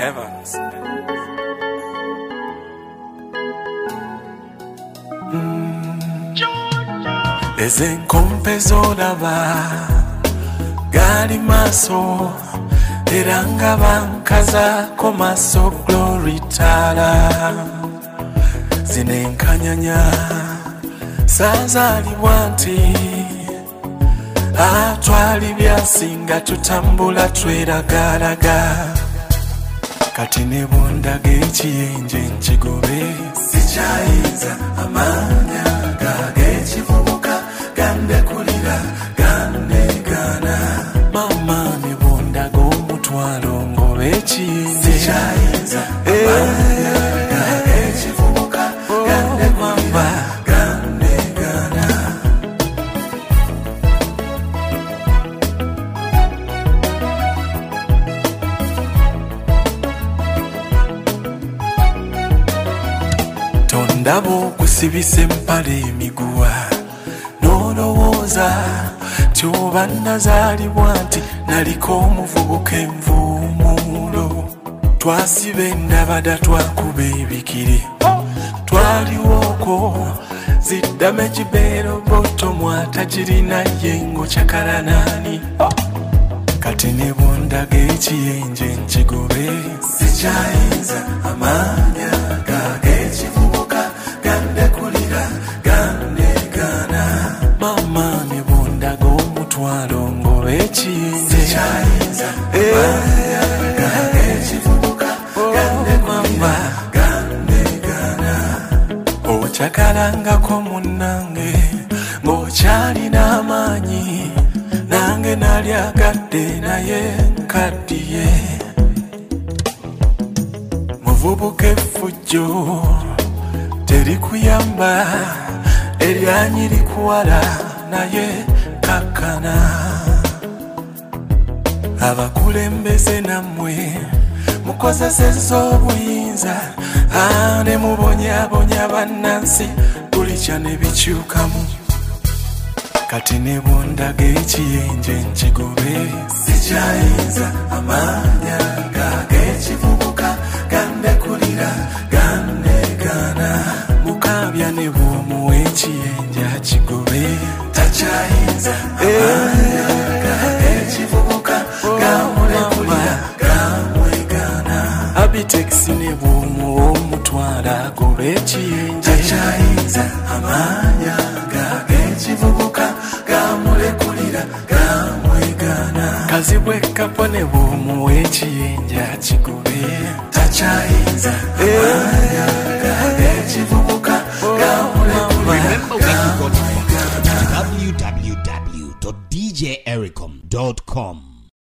Evans. Ezenkompe z'olaba gali maaso era nga bankazaako maaso Glory Tala zinenkanyanya saazaalibwa nti atwali byasinga tutambula tweragalaga kati ne bondaga ekiyenje nkigobe sikyayinza amaanya g'ekivubuka gandekulira gandegana mama ne bondaga omutwalo ngobe ekiyenje sikyayinza amaanya g'ekivubuka gandekulira gandegana ndabo kusibisa empale emiguwa n'olowooza tyoba nazaalibwa nti naliko omuvubuka envuumuulo twasiba endabada twakuba ebikire twaliwooko ziddame kibeero boto mwatagirina yengo kyakalanaani kati ne bondaga ekiyenje nkigobe sikyayinza amaanya g'ekivubuka gandekulira gandegana mama ne bondaga omutwalo ngobe ekiyenje sikyayinza amaanya g'ekivubuka gandekulira gandegana okyakalangako munnange ng'okyalina amaanyi nange nali agadde naye nkaddiye muvubuka effujjo terikuyamba eryanyi likuwala naye kakkana abakulembeze nammwe mukozesezza obuyinza ne mubonyabonya bannansi buli kya ne bikyukamu kati ne bondaga ekiyenje nkigobe sikyayinza amaanya g'ekivubuka gandekulira gandegana mukabya ne bw'omuwa ekiyenje akigobe takyayinza amaanya g'ekivubuka gamulekulira gamwegana abitekisi ne bw'omuwa omutwala agoba ekiyenje takyayinza amaanya g'ekivubuka gamulekulira gamwegana kazibwe kapo ne bw'omuwa ekiyenje akigobe takyayinza amaanya g'ekivubuka gamulekulira gamwegana www.djericom.com